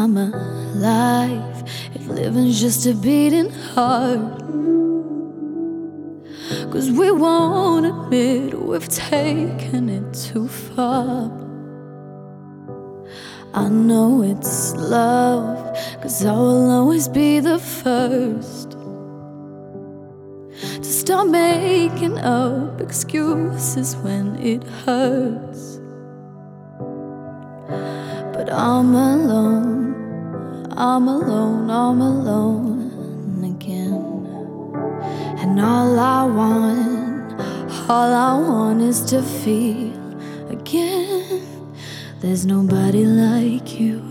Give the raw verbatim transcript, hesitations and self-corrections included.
I'm alive if living's just a beating heart? 'Cause we won't admit we've taken it too far. I know it's love, 'cause I will always be the first to start making up excuses when it hurts. But I'm alone, I'm alone, I'm alone again. And all I want, all I want is to feel again. There's nobody like you.